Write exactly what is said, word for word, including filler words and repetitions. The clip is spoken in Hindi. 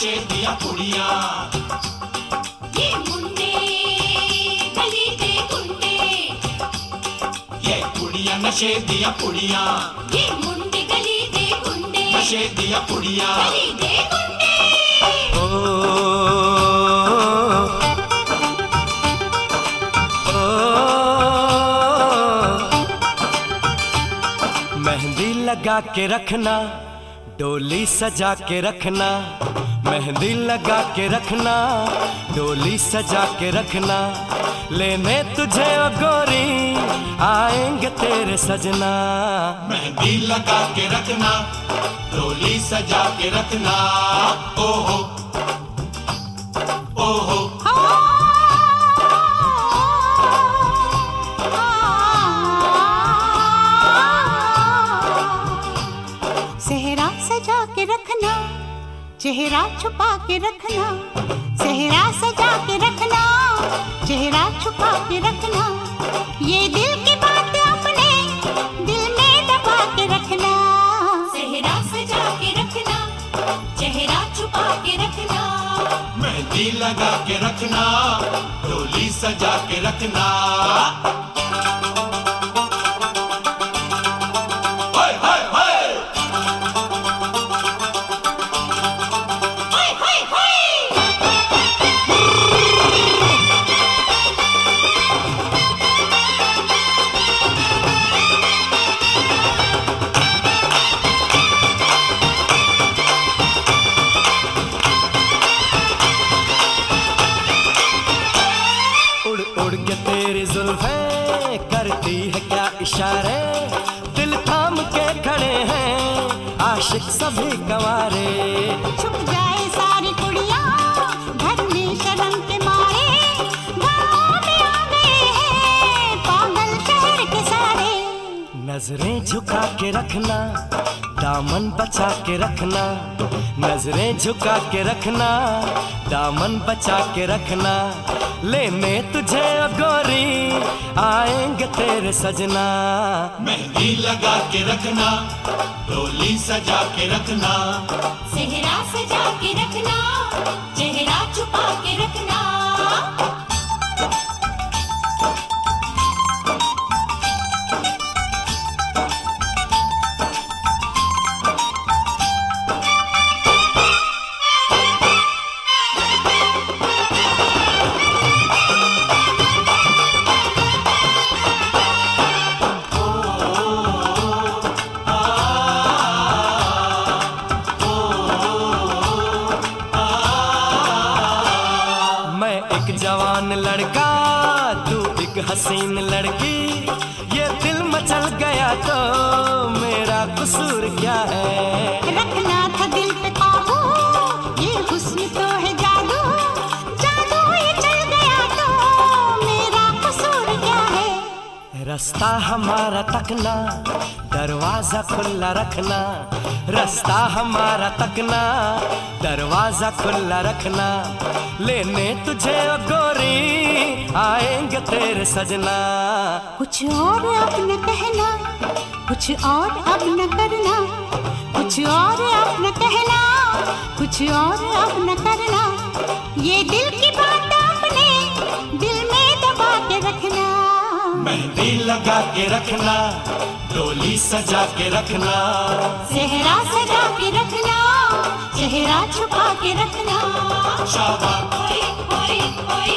नशे दिया कुड़िया, ये मुंडे गली दे गुंडे, ये कुड़िया नशे दिया कुड़िया, ये मुंडे गली दे गुंडे, नशे दिया कुड़िया। गली दे गुंडे। ओ, ओ, मेहंदी लगा के रखना, डोली सजा के रखना, मेहंदी लगा के रखना, डोली सजा के रखना, लेने तुझे ओ गोरी आएंगे तेरे सजना। मेहंदी लगा के रखना, डोली सजा के रखना, ओहो ओहो। सेहरा सजा के रखना, चेहरा छुपा के रखना, सेहरा सजा के रखना, चेहरा छुपा के रखना, ये दिल की बात अपने दिल में दबा के रखना। सेहरा सजा के रखना, चेहरा छुपा के रखना, मेहंदी लगा के रखना, डोली सजा के रखना। हाय हाय हाय हाय हाय हाय। उड़ उड़ के तेरी जुल्फें करती है क्या इशारे, दिल थाम के खड़े हैं आशिक सभी गवारे। छुप जाए सारी कुड़ियाँ घर में शर्म के मारे, गाँव में आ गए हैं पागल शहर के सारे। नजरें झुका के रखना, दामन बचा के रखना, नजरें झुका के रखना, दामन बचा के रखना, लेने तुझे ओ गोरी आएंगे तेरे सजना। मेहंदी लगा के रखना, डोली सजा के रखना, सेहरा सजा के रखना, चेहरा छुपा के रखना। मैं एक जवान लड़का, तू एक हसीन लड़की, ये दिल मचल गया तो मेरा कसूर क्या है। रखना था दिल पे काबू, ये हुस्न तो है जादू, जादू ये चल गया तो मेरा कसूर क्या है। रास्ता हमारा तकना, दरवाजा खुला रखना, रास्ता हमारा तकना, दरवाजा खुला रखना, लेने तुझे ओ गोरी आएंगे तेरे सजना। कुछ और अब न कहना, कुछ और अब न करना, कुछ और अब न कहना, कुछ और अब न करना, ये दिल की बात अपने दिल में दबा के रखना। मेहंदी लगा के रखना, डोली सजा के रखना, सेहरा सजा के रखना, चेहरा छुपा के रखना। शाबाश ओए ओए ओए